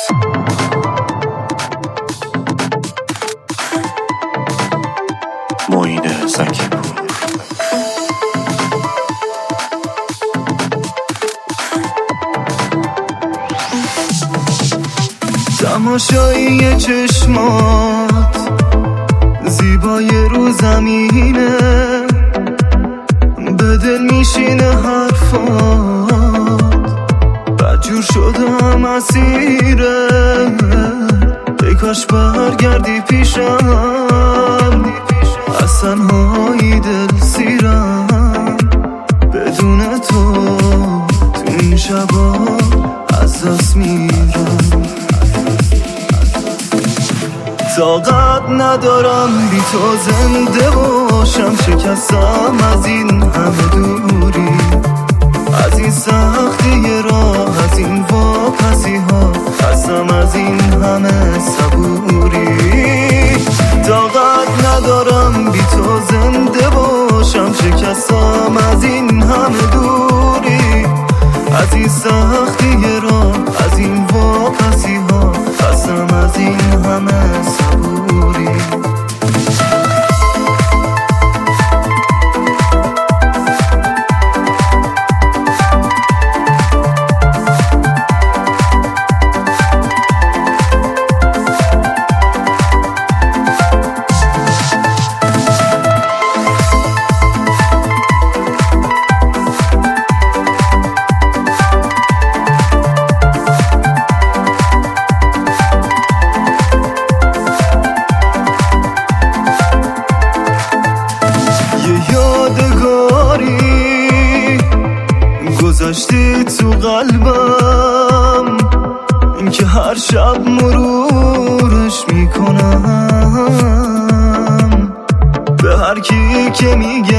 معین زکی‌پور. تماشایی چشمات زیبای رو زمینه، به دل میشینه حرفات، بدجور شدم اسیره. ای کاش برگردی پیشم، از تنهایی دل سیرم. بدون تو این شبا از دست میرم. طاقت ندارم بی تو زنده باشم، شکستم از این همه دوری، از این سختی راه، از این واپسی ها، خستم از این همه صبوری. طاقت ندارم بی تو زنده باشم، شکستم از این همه دوری، از این سختی راه، از این واپسی ها، خستم از این همه صبوری. گذاشتی تو قلبم، این که هر شب مرورش میکنم، به هر کی که میگم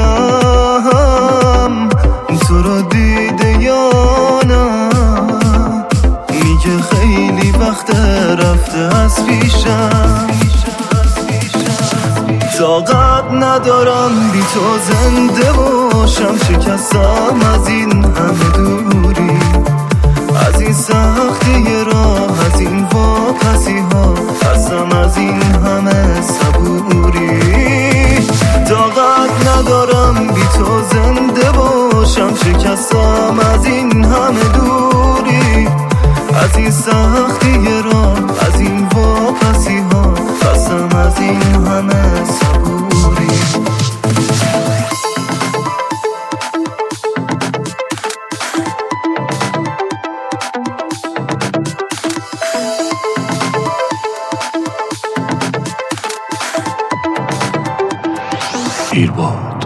تو رو دیده یا نه، میگه خیلی وقت رفته از پیشم. طاقت ندارم بی تو زنده باشم، شکستم از این همه دوری، از این سختی راه، از این واپسی ها، خستم از این همه صبوری. طاقت ندارم بی تو زنده باشم، شکستم از این همه دوری، از این سختی راه، از این واپسی ها، خستم از این همه صبوری. ایرباد.